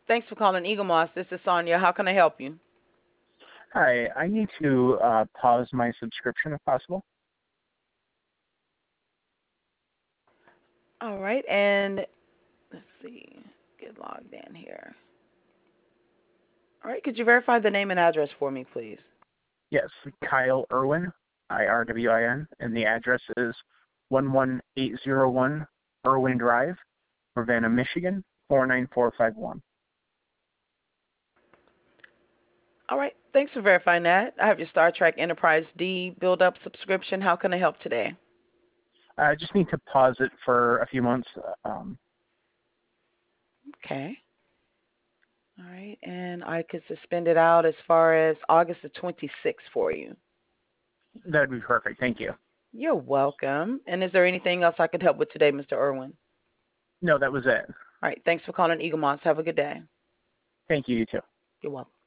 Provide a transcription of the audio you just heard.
Thanks for calling Eagle Moss. This is Sonia. How can I help you? Hi, I need to pause my subscription if possible. All right, and let's see. Get logged in here. All right, could you verify the name and address for me, please? Yes, Kyle Irwin, IRWIN, and the address is 11801 Irwin Drive, Ravenna, Michigan, 49451. All right, thanks for verifying that. I have your Star Trek Enterprise D build-up subscription. How can I help today? I just need to pause it for a few months. Um, Okay. All right, and I could suspend it out as far as August the 26th for you. that would be perfect. Thank you. You're welcome. And is there anything else I could help with today, Mr. Irwin? No, that was it. All right, thanks for calling Eagle Moss. Have a good day. Thank you, you too. You're welcome.